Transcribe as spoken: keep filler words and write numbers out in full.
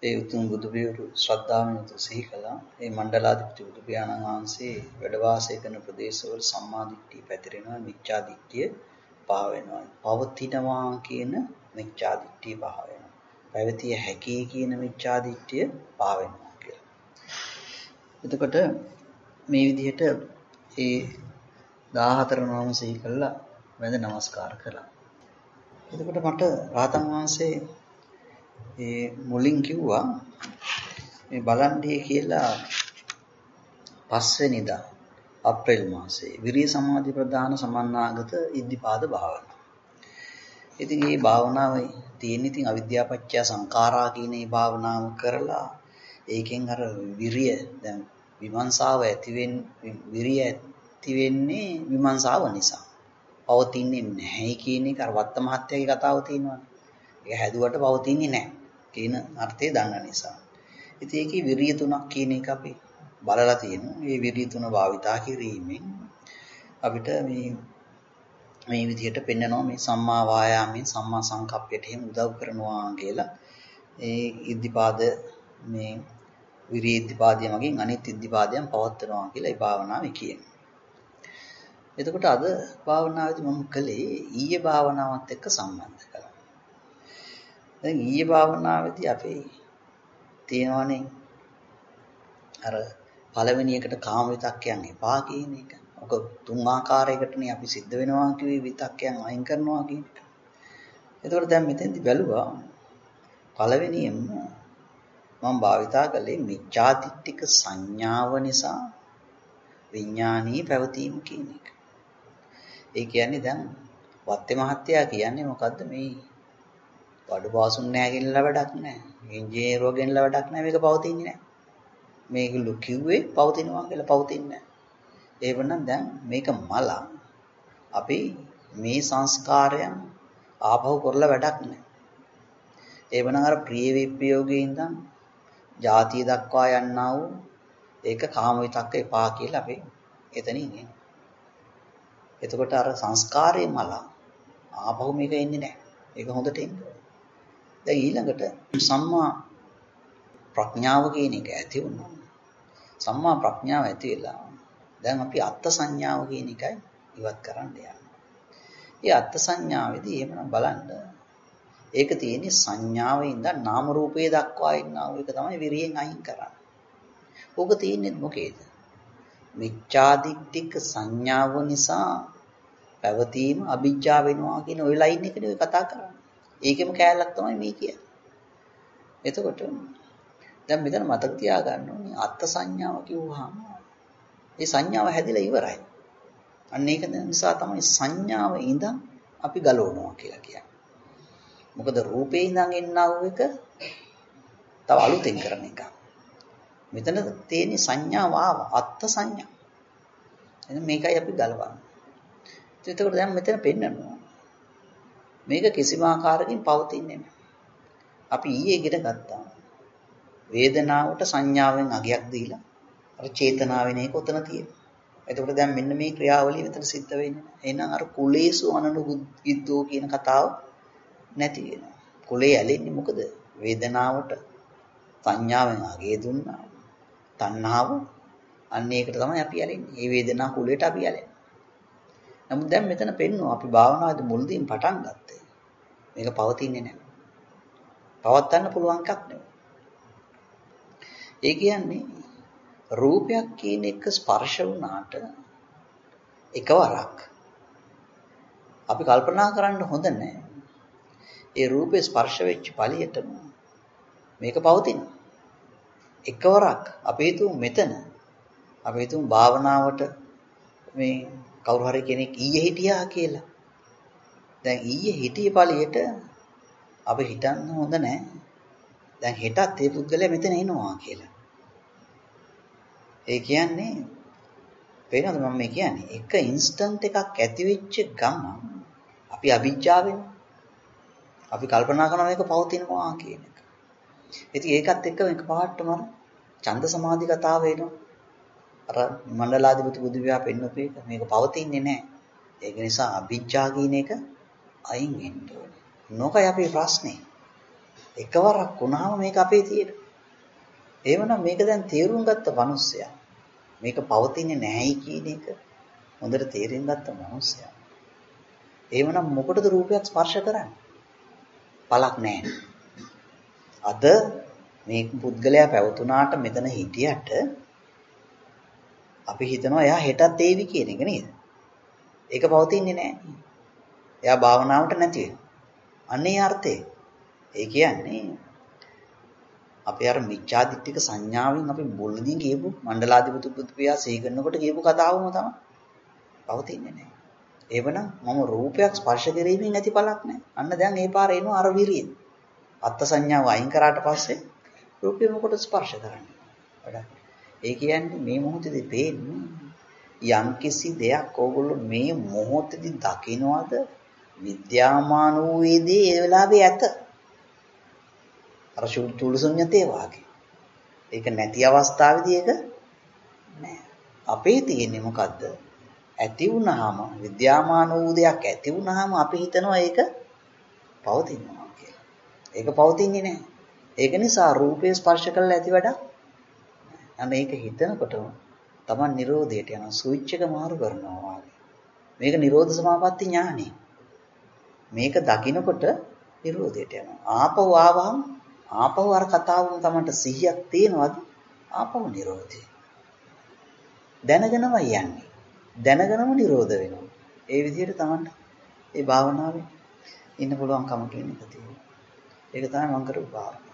ඒ උතුම් බුදු පියාණන් ශ්‍රද්ධාවෙන් යුතුව සිහි කළා. ඒ මණ්ඩලාධිපති බුදු පියාණන් වහන්සේ වැඩ වාසය කරන ප්‍රදේශවල සම්මා දිට්ඨිය පැතිරෙනවා, මිච්ඡා දිට්ඨිය පහ වෙනවා. පවතිනවා කියන මිච්ඡා දිට්ඨිය පහ වෙනවා. පැවතිය හැකි කියන මිච්ඡා දිට්ඨිය පහ වෙනවා කියලා. එතකොට මේ විදිහට ඒ දාහතර නම සිහි කළා වැඳ නමස්කාර කළා. එතකොට මට රාතන් වහන්සේ ඒ මුලින් කිව්වා මේ බලන්නේ කියලා පස්වෙනිදා අප්‍රේල් මාසයේ විරිය සමාධි ප්‍රදාන සමන්නාගත ඉද්ධිපාද භාවනාව. ඉතින් මේ භාවනාවේ තියෙන ඉතින් අවිද්‍යාපච්චය සංඛාරා කියන මේ භාවනාව කරලා ඒකෙන් අර විරිය දැන් විමර්ශාව ඇති වෙන්නේ විරිය ඇති වෙන්නේ විමර්ශාව නිසා. පවතින්නේ නැහැ කියන එක අර වත්ත මහත්තයාගේ කතාව තියෙනවානේ. ඒක හැදුවට පවතින්නේ නැහැ කියන අර්ථය දන්න නිසා. ඉතින් ඒකේ විරිය තුනක් කියන එක අපි බලලා තියෙනවා. මේ විරිය තුන භාවිතා කිරීමෙන් අපිට මේ මේ විදිහට පෙන්නනවා මේ සම්මා වායාමයෙන් සම්මා සංකප්පයට එහෙම උදව් කරනවා කියලා. ඒ ඉද්ධිපාද මේ විරිය ඉද්ධිපාදය මගින් අනිත් ඉද්ධිපාදයන් පවත්වනවා කියලා ඒ භාවනාවේ කියනවා. එතකොට අද භාවනාවේදී මම කළේ ඊයේ භාවනාවත් එක්ක සම්බන්ධ කරලා. දැන් ඊයේ භාවනාවේදී අපි තියෙනවනේ අර පළවෙනි එකට කාම විතක්කයන් එපා කියන එක. ඔක තුන් ආකාරයකටනේ අපි සිද්ධ වෙනවා කිව්වේ විතක්කයන් අයින් කරනවා කියන එක. එතකොට දැන් මෙතෙන්දි බැලුවා පළවෙනියෙන්ම මම භාවිතා කළේ මිච්ඡාදිට්ඨික සංඥාව නිසා විඥානීය පැවතීම කියන එක. ඒ කියන්නේ දැන් වත්තේ මහත්තයා කියන්නේ මොකද්ද මේ බඩු පාසුන් නැහැ කියලා වැඩක් නැහැ. ඉංජිනේරුවෝ ගෙනලා වැඩක් නැහැ මේක පවතින්නේ නැහැ. මේගොල්ලෝ කිව්වේ පවතිනවා කියලා පවතින්නේ නැහැ. ඒවනම් දැන් මේක මල අපි මේ සංස්කාරයන් ආපහු කරලා වැඩක් නැහැ. ඒවනම් අර ප්‍රිය විප්‍රයෝගයේ ඉඳන් ಜಾතිය දක්වා යන්නා වූ ඒක කාම විතක්ක එපා කියලා අපි එතනින් එන්නේ. එතකොට අර සංස්කාරයේ මල ආපහු මේක එන්නේ නැහැ. ඒක හොඳට එන්නේ. දැන් ඊළඟට සම්මා ප්‍රඥාව කියන එක ඇති වුණා. සම්මා ප්‍රඥාව ඇති වෙලා දැන් අපි අත්ත් සංඥාව කියන එකයි ඉවත් කරන්න යන්නේ. මේ අත්ත් සංඥාවේදී එහෙමනම් බලන්න ඒක තියෙන්නේ සංඥාවේ ඉඳන් නාම රූපේ දක්වා ඉන්නා වූ එක තමයි විරියෙන් අයින් කරන්නේ. ඕක තියෙන්නේ මොකේද? මිච්ඡාදිට්ඨික සංඥාව නිසා පැවතීම අවිජ්ජා වෙනවා කියන ওই ලයින් එකනේ ඔය කතා කරන්නේ. ඒකෙම කෑල්ලක් තමයි මේ කියන්නේ. එතකොට දැන් මෙතන මතක තියාගන්න ඕනේ අත්ත් සංඥාව කිව්වහම ඒ සංඥාව හැදිලා ඉවරයි. අන්න ඒක නිසා තමයි සංඥාව ඉඳන් අපි ගලවනවා කියලා කියන්නේ. මොකද රූපේ ඉඳන් එන්නා වූ එක තව අලුතෙන් කරන එකක්. මෙතන තියෙන සංඥාව ආව අත්ත් සංඥා. එහෙනම් මේකයි අපි ගලවන්නේ. එතකොට දැන් මෙතන පෙන්නනවා මේක කිසිම ආකාරයකින් පවතින්නේ නැහැ. අපි ඊයේ ඉගෙන ගත්තා. වේදනාවට සංඥාවෙන් අගයක් දීලා අර චේතනාවෙන් ඒක උතන තියෙනවා. එතකොට දැන් මෙන්න මේ ක්‍රියාවලිය මෙතන සිද්ධ වෙන්නේ නැහැ. එහෙනම් අර කුලේසු අනනුගිද්දෝ කියන කතාව නැති වෙනවා. කුලේ ඇලෙන්නේ මොකද? වේදනාවට සංඥාවෙන් අගේ දුන්නා. තණ්හාව අන්න ඒකට තමයි අපි ඇලෙන්නේ. මේ වේදනා කුලයට අපි ඇලෙන්නේ. නමුත් දැන් මෙතන පෙන්නවා අපි භාවනාවේ මුලදීන් පටන් ගත්තේ. මේක පවතින්නේ නැහැ. පවත්වන්න පුළුවන් එකක් නෙවෙයි. ඒ කියන්නේ රූපයක් කියන එක ස්පර්ශ වුණාට එකවරක් අපි කල්පනා කරන්න හොඳ නැහැ. ඒ රූපේ ස්පර්ශ වෙච්ච ඵලියටම මේක පවතිනවා. එකවරක් අපි හිතුව මෙතන අපි හිතුව භාවනාවට මේ කවුරු හරි කෙනෙක් ඊයේ හිටියා කියලා. දැන් ඊයේ හිටිය ඵලියට අපි හිතන්න හොඳ නැහැ. දැන් හෙටත් මේ පුද්ගලයා මෙතන එනවා කියලා. ඒ කියන්නේ පේනවද මම මේ කියන්නේ එක ඉන්ස්ටන්ට් එකක් ඇති වෙච්ච ගමන් අපි අවිජ්ජා වෙනවා. අපි කල්පනා කරනවා මේක පවතිනවා කියන එක. ඉතින් ඒකත් එක්ක මේක පාටම ඡන්ද සමාධි කතාව එනවා. අර මණ්ඩලාධිපති බුදු විහා පෙන්නපු එක මේක පවතින්නේ නැහැ. ඒක නිසා අවිජ්ජා කියන එක අයින් වෙන්න ඕනේ. නොකයි අපේ ප්‍රශ්නේ. එකවරක් වුණාම මේක අපේ තියෙන. එහෙමනම් මේක දැන් තේරුම් ගත්ත මිනිස්සයා මේක පවතින්නේ නැහැයි කියන එක හොඳට තේරුම් ගත්ත මිනිස්සයා. එහෙමනම් මොකටද රූපයක් ස්පර්ශ කරන්නේ? පළක් නැහැ. අද මේ පුද්ගලයා පැවතුනාට මෙතන හිටියට අපි හිතනවා එයා හෙටත් ඒවි කියන එක නේද? ඒක පවතින්නේ නැහැ. එයා භාවනාවට නැති වෙනවා. අන්නේ අර්ථය. ඒ කියන්නේ අපි අර මිච්ඡාදිට්ඨික සංඥාවෙන් අපි මුලදී කියපු මණ්ඩලාධිපති පුත්පියා සිහි කරනකොට කියපු කතාවම තමයි. පවතින්නේ නැහැ. එවනම් මම රූපයක් ස්පර්ශ කිරීමෙන් ඇති පළක් නැහැ. අන්න දැන් ඒ පාර එනවා අර විරියෙන්. අත්ත් සංඥාව අයින් කරාට පස්සේ රූපය මොකට ස්පර්ශ කරන්නේ? වැඩක්. ඒ කියන්නේ මේ මොහොතේදී පේන්නේ යම්කිසි දෙයක් ඕගොල්ලෝ මේ මොහොතේදී දකින්නවද විද්‍යාමාන වූ වේදී ඒ වෙලාවේ ඇත. අර චුල්ලුසුඤ්ඤතේ වාගේ. ඒක නැති අවස්ථාවේදී ඒක නෑ. අපේ තියෙන්නේ මොකද්ද? ඇති වුණාම විද්‍යාමාන වූ දෙයක් ඇති වුණාම අපි හිතනවා ඒක පවතිනවා කියලා. ඒක පවතින්නේ නෑ. ඒක නිසා රූපේ ස්පර්ශ කරලා ඇති වැඩක්. අන්න ඒක හිතනකොටම Taman නිරෝධයට යන ස්විච් එක මාරු කරනවා වගේ. මේක නිරෝධ සමාපatti ඥානෙ. මේක දකින්නකොට නිරෝධයට යනවා. ආපහු ආවහම ආපහු අර කතාවම Tamanට සිහියක් තියෙනවද? ආපහු නිරෝධය. දැනගෙනම යන්නේ. දැනගෙනම නිරෝධ වෙනවා. ඒ විදිහට Tamanට ඒ භාවනාවේ ඉන්න පුළුවන්කම කියන එක තියෙනවා. ඒක තමයි මම කරපු භාවනාව.